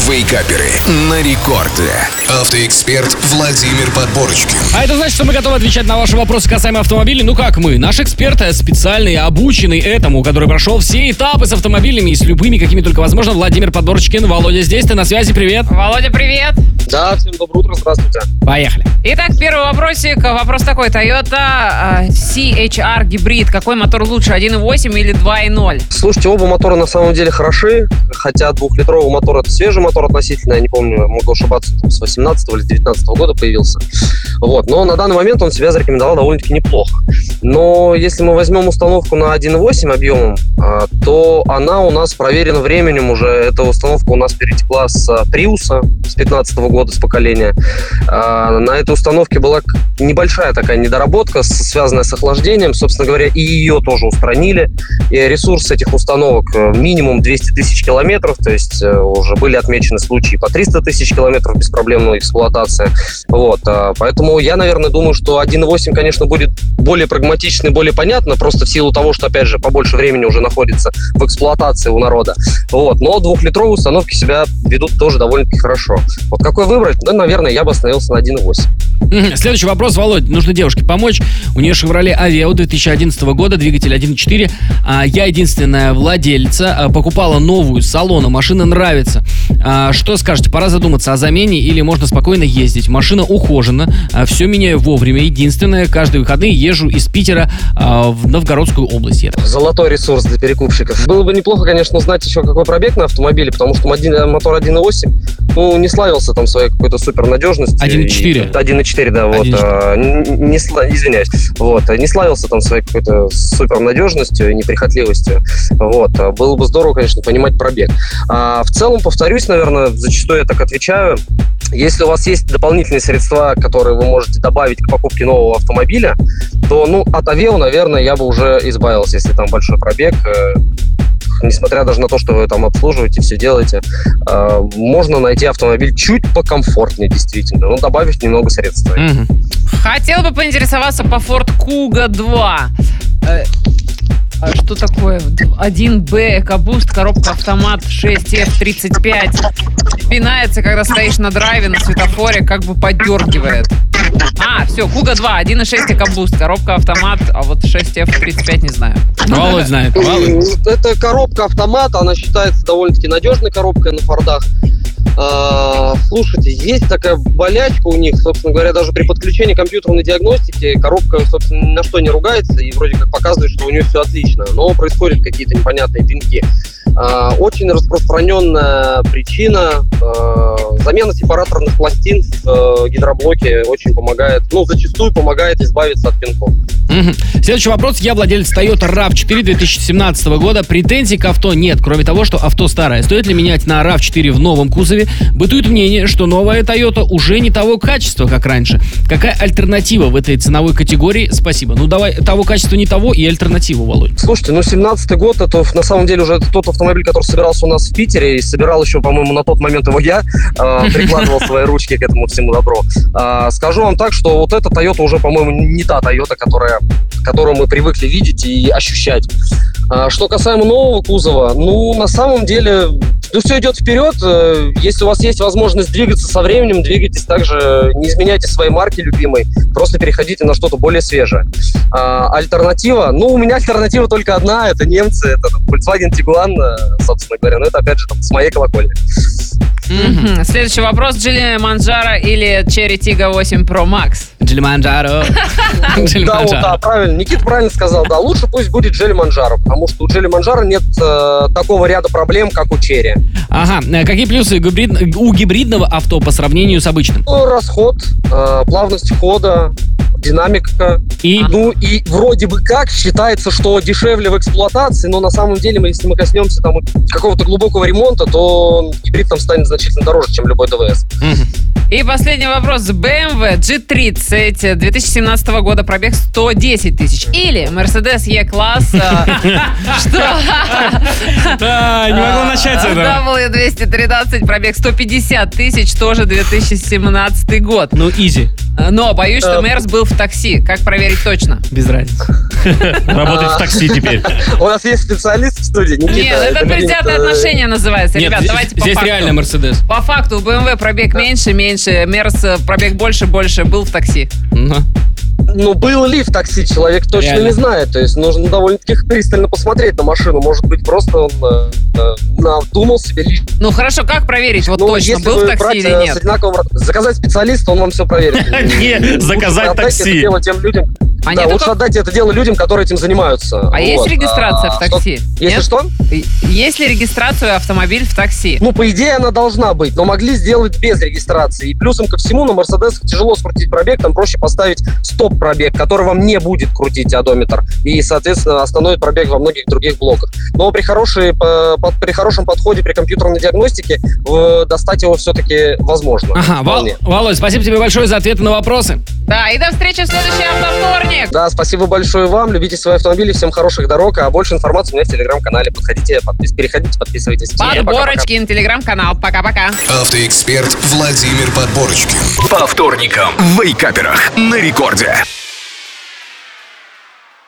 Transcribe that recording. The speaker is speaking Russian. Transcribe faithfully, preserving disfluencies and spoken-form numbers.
Вейкаперы на рекорде. Автоэксперт Владимир Подборочкин. А это значит, что мы готовы отвечать на ваши вопросы касаемо автомобилей. Ну как мы? Наш эксперт специальный, обученный этому, который прошел все этапы с автомобилями и с любыми, какими только возможно. Владимир Подборочкин. Володя здесь, ты на связи, привет. Володя, привет. Да, всем доброе утро, здравствуйте. Поехали. Итак, первый вопросик. Вопрос такой. Toyota си эйч ар гибрид. Какой мотор лучше, один и восемь или два и ноль? Слушайте, оба мотора на самом деле хороши, хотя двухлитровый мотор — это свежий мотор относительно, я не помню, могу ошибаться, там, с восемнадцатого или девятнадцатого года появился. Вот. Но на данный момент он себя зарекомендовал довольно-таки неплохо. Но если мы возьмем установку на один и восемь объемом, то она у нас проверена временем уже. Эта установка у нас перетекла с Приуса с пятнадцатого года, с поколения. На этой установке была небольшая такая недоработка, связанная с охлаждением. Собственно говоря, и ее тоже устранили. И ресурс этих установок минимум двести тысяч километров, то есть уже были отмечены случаи по триста тысяч километров беспроблемной эксплуатации. Вот. Поэтому я, наверное, думаю, что один и восемь, конечно, будет более прагматично и более понятно, просто в силу того, что, опять же, побольше времени уже находится в эксплуатации у народа. Вот. Но двухлитровые установки себя ведут тоже довольно-таки хорошо. Вот какой выбрать? Ну, наверное, я бы остановился на один и восемь. Следующий вопрос, Володь. Нужно девушке помочь. У нее Chevrolet Aveo две тысячи одиннадцатого года, двигатель один и четыре. Я единственная владельца. Покупала новую с салона. Машина нравится. Что скажете? Пора задуматься о замене или можно спокойно ездить? Машина ухожена. Все меняю вовремя. Единственное, каждые выходные езжу из Питера в Новгородскую область. Золотой ресурс для перекупщиков. Было бы неплохо, конечно, узнать еще, какой пробег на автомобиле, потому что мотор один и восемь, ну, не славился там своей какой-то супернадежностью. один и четыре. один и четыре, да, вот. один и четыре. Не, извиняюсь. Вот. Не славился там своей какой-то супернадежностью и неприхотливостью. Вот. Было бы здорово, конечно, понимать пробег. А в целом, повторюсь, наверное, зачастую я так отвечаю. Если у вас есть дополнительные средства, которые вы можете добавить к покупке нового автомобиля, то, ну, от Aveo, наверное, я бы уже избавился, если там большой пробег. Несмотря даже на то, что вы там обслуживаете, все делаете, э, можно найти автомобиль чуть покомфортнее, действительно, но добавив немного средств. Mm-hmm. Хотел бы поинтересоваться по Ford Kuga два. Э, а что такое? один бэ, EcoBoost, коробка автомат, шесть эф тридцать пять. Пинается, когда стоишь на драйве, на светофоре, как бы поддергивает. А, все, Kuga два, один и шесть EcoBoost, коробка автомат, а вот шесть эф тридцать пять не знаю. Володь знает. Володь. Это коробка автомат, она считается довольно-таки надежной коробкой на фордах. А, слушайте, есть такая болячка у них, собственно говоря, даже при подключении компьютерной диагностики коробка, собственно, ни на что не ругается и вроде как показывает, что у нее все отлично, но происходят какие-то непонятные пинки. А, очень распространенная причина а, замена сепараторных пластин в а, гидроблоке очень помогает, ну, зачастую помогает избавиться от пинков. Угу. Следующий вопрос. Я владелец Toyota рав четыре две тысячи семнадцатого года. Претензий к авто нет, кроме того, что авто старое. Стоит ли менять на рав четыре в новом кузове? Бытует мнение, что новая Toyota уже не того качества, как раньше. Какая альтернатива в этой ценовой категории? Спасибо. Ну, давай, того качества не того и альтернативу, Володь. Слушайте, ну, семнадцатый год, это на самом деле уже тот автомобиль, который собирался у нас в Питере, и собирал еще, по-моему, на тот момент его я, э, прикладывал свои ручки к этому всему добру. Э, скажу вам так, что вот эта Toyota уже, по-моему, не та Toyota, которая, которую мы привыкли видеть и ощущать. Э, что касаемо нового кузова, ну, на самом деле, ну, все идет вперед. Если у вас есть возможность двигаться со временем, двигайтесь также, не изменяйте своей марки любимой, просто переходите на что-то более свежее. А, альтернатива, ну, у меня альтернатива только одна, это немцы, это там, Volkswagen Tiguan, собственно говоря, но это, опять же, там, с моей колокольни. Mm-hmm. Следующий вопрос. Geely Manjaro или Chery Tiggo восемь Pro Max? Geely Manjaro. Да, вот, да, правильно. Никита правильно сказал, да. Лучше пусть будет Geely Manjaro, потому что у Geely Manjaro нет э, такого ряда проблем, как у Chery. Ага. Какие плюсы гибрид... у гибридного авто по сравнению с обычным? Ну, расход, э, плавность хода, динамика. И? Ну, и вроде бы как считается, что дешевле в эксплуатации, но на самом деле, мы, если мы коснемся там какого-то глубокого ремонта, то гибрид там станет значительно дороже, чем любой ДВС. Mm-hmm. И последний вопрос. бэ эм вэ джи тридцать две тысячи семнадцатого года, пробег сто десять тысяч. Или Mercedes E-класса, что... Да, не могу начать это. дабл ю двести тринадцать, пробег сто пятьдесят тысяч, тоже две тысячи семнадцатый год. Ну, изи. Но боюсь, что Мерс был в такси. Как проверить точно? Без разницы. Работать в такси теперь. У нас есть специалист в студии, Никита. Нет, это предвзятые отношения называется. Нет, Ребят, давайте по здесь факту. реально Мерседес. По факту у бэ эм вэ пробег меньше, меньше, Мерс пробег больше, больше, был в такси. Ну, был ли в такси, человек точно Реально. не знает. То есть нужно довольно-таки пристально посмотреть на машину. Может быть, просто он э, э, надумал себе лишь. Ну хорошо, как проверить вот Ну, точно, если был вы в такси брать, или э, нет? с одинаковым... Заказать специалиста, он вам все проверит. Не, Лучше заказать отдайте такси. это дело тем людям. А Да, нету лучше как- отдайте это дело людям, которые этим занимаются. А есть Вот. регистрация в А, такси? что- Если Нет? что? Есть ли регистрация автомобиль в такси? Ну, по идее, она должна быть, но могли сделать без регистрации. И плюсом ко всему, на Мерседес тяжело скрутить пробег, там проще поставить стоп-пробег, который вам не будет крутить одометр, и, соответственно, остановит пробег во многих других блоках. Но при, хорошей, по- по- при хорошем подходе, при компьютерной диагностике, э, достать его все-таки возможно. Ага, Вал- Вполне. Володь, спасибо тебе большое за ответы на вопросы. Да, и до встречи в следующий автовторник. Да, спасибо большое вам, любите свои автомобили, всем хороших дорог, а больше информации у меня в телеграм-канале. Подходите, подпис- переходите, подписывайтесь. Пока-пока. Подборочкин, телеграм-канал. Пока-пока. Автоэксперт Владимир Подборочкин. По вторникам в Вейкаперах на рекорде.